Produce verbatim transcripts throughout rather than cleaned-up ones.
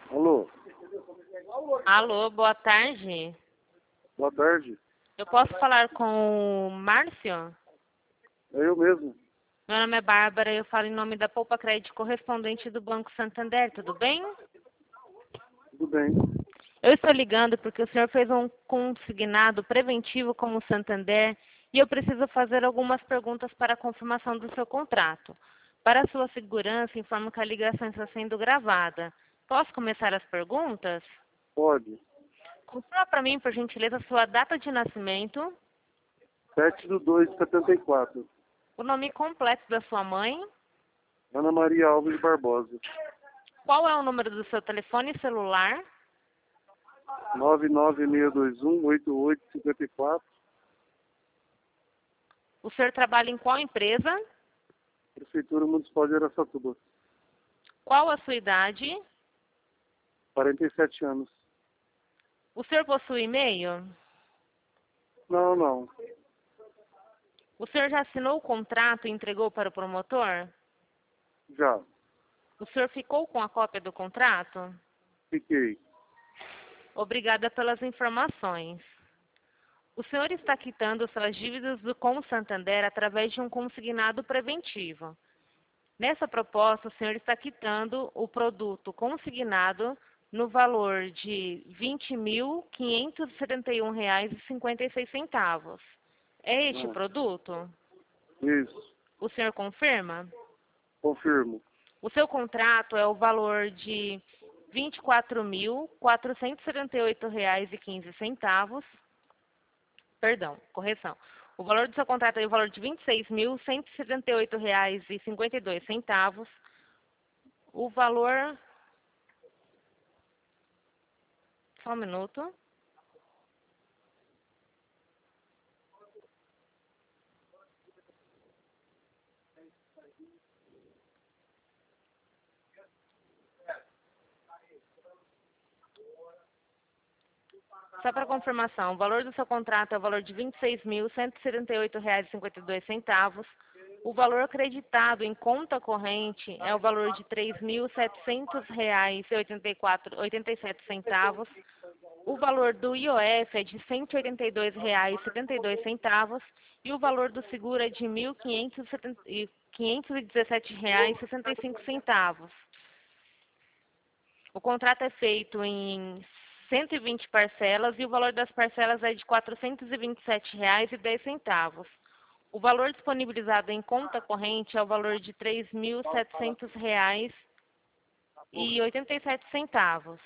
Alô, Alô, boa tarde. boa tarde. Eu posso falar com o Márcio? É eu mesmo. Meu nome é Bárbara e eu falo em nome da Poupa Crédito correspondente do Banco Santander, tudo bem? Tudo bem. Eu estou ligando porque o senhor fez um consignado preventivo com o Santander e eu preciso fazer algumas perguntas para a confirmação do seu contrato. Para a sua segurança, informo que a ligação está sendo gravada. Posso começar as perguntas? Pode. Confirma para mim, por gentileza, a sua data de nascimento, sete do dois de setenta e quatro. o nome completo da sua mãe, Ana Maria Alves Barbosa. qual é o número do seu telefone celular, nove nove seis dois um, oito oito cinco quatro. o senhor trabalha em qual empresa, Prefeitura Municipal de Araçatuba. qual a sua idade, quarenta e sete anos. o senhor possui e-mail, Não, não. o senhor já assinou o contrato e entregou para o promotor, Já. o senhor ficou com a cópia do contrato? Fiquei. Obrigada pelas informações. O senhor está quitando suas dívidas do com o Santander através de um consignado preventivo. Nessa proposta, o senhor está quitando o produto consignado no valor de vinte mil quinhentos e setenta e um reais e cinquenta e seis centavos. É este Ah, produto? isso. O senhor confirma? Confirmo. O seu contrato é o valor de vinte e quatro mil quatrocentos e setenta e oito reais e quinze centavos. Perdão, correção. O valor do seu contrato é o valor de vinte e seis mil cento e setenta e oito reais e cinquenta e dois centavos. O valor... Só um minuto. Só para confirmação, o valor do seu contrato é o valor de vinte e seis mil cento e setenta e oito reais e cinquenta e dois centavos. O valor acreditado em conta corrente é o valor de três mil setecentos reais e oitenta e quatro, oitenta e sete centavos. O valor do I O F é de cento e oitenta e dois reais e setenta e dois centavos e o valor do seguro é de mil quinhentos e dezessete reais e sessenta e cinco centavos. O contrato é feito em cento e vinte parcelas e o valor das parcelas é de quatrocentos e vinte e sete reais e dez centavos. O valor disponibilizado em conta corrente é o valor de três mil e setecentos reais e oitenta e sete centavos.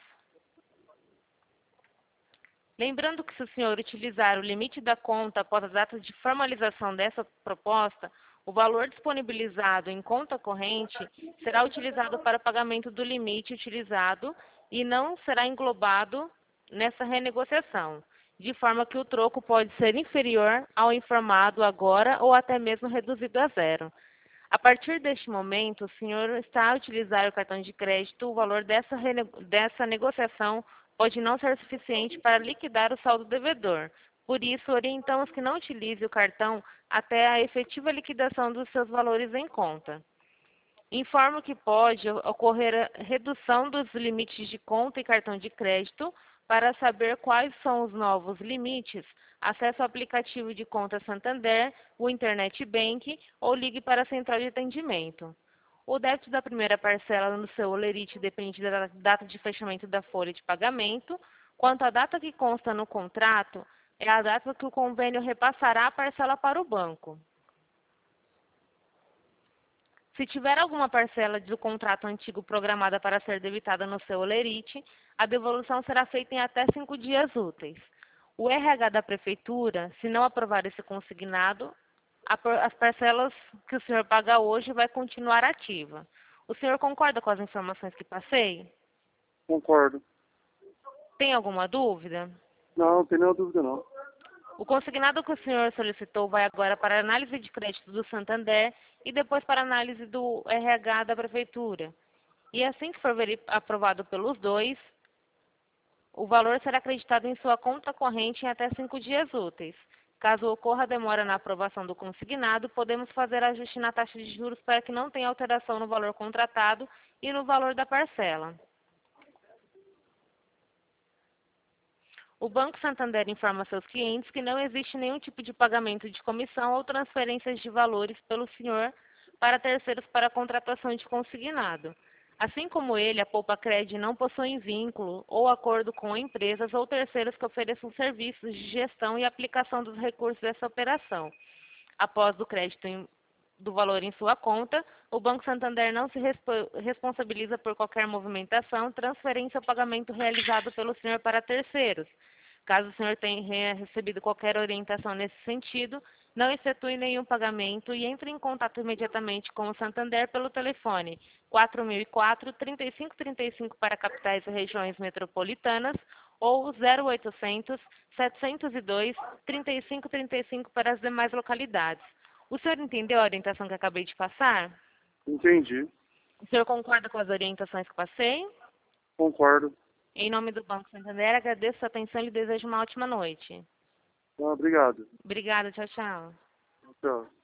Lembrando que se o senhor utilizar o limite da conta após a data de formalização dessa proposta, o valor disponibilizado em conta corrente será utilizado para pagamento do limite utilizado e não será englobado nessa renegociação, de forma que o troco pode ser inferior ao informado agora ou até mesmo reduzido a zero. A partir deste momento, o senhor está a utilizar o cartão de crédito, o valor dessa, dessa negociação pode não ser suficiente para liquidar o saldo devedor. Por isso, orientamos que não utilize o cartão até a efetiva liquidação dos seus valores em conta. Informo que pode ocorrer a redução dos limites de conta e cartão de crédito. Para saber quais são os novos limites, acesse o aplicativo de conta Santander, o Internet Bank ou ligue para a central de atendimento. O débito da primeira parcela no seu Olerite depende da data de fechamento da folha de pagamento. Quanto à data que consta no contrato, é a data que o convênio repassará a parcela para o banco. Se tiver alguma parcela do contrato antigo programada para ser debitada no seu Olerite, a devolução será feita em até cinco dias úteis. O R H da Prefeitura, se não aprovar esse consignado, as parcelas que o senhor paga hoje vai continuar ativa. O senhor concorda com as informações que passei? Concordo. Tem alguma dúvida? Não, não tem nenhuma dúvida não. O consignado que o senhor solicitou vai agora para a análise de crédito do Santander e depois para a análise do R H da Prefeitura. E assim que for aprovado pelos dois, o valor será acreditado em sua conta corrente em até cinco dias úteis. Caso ocorra demora na aprovação do consignado, podemos fazer ajuste na taxa de juros para que não tenha alteração no valor contratado e no valor da parcela. O Banco Santander informa seus clientes que não existe nenhum tipo de pagamento de comissão ou transferências de valores pelo senhor para terceiros para contratação de consignado. Assim como ele, a Poupa Cred não possui vínculo ou acordo com empresas ou terceiros que ofereçam serviços de gestão e aplicação dos recursos dessa operação. Após o crédito em, do valor em sua conta, o Banco Santander não se respo, responsabiliza por qualquer movimentação, transferência ou pagamento realizado pelo senhor para terceiros. Caso o senhor tenha recebido qualquer orientação nesse sentido, não efetue nenhum pagamento e entre em contato imediatamente com o Santander pelo telefone quatro mil e quatro, trinta e cinco trinta e cinco para capitais e regiões metropolitanas ou zero oitocentos, setecentos e dois, trinta e cinco trinta e cinco para as demais localidades. O senhor entendeu a orientação que acabei de passar? Entendi. O senhor concorda com as orientações que passei? Concordo. Em nome do Banco Santander, agradeço a sua atenção e lhe desejo uma ótima noite. Ah, obrigado. Obrigada, tchau, tchau. Tchau.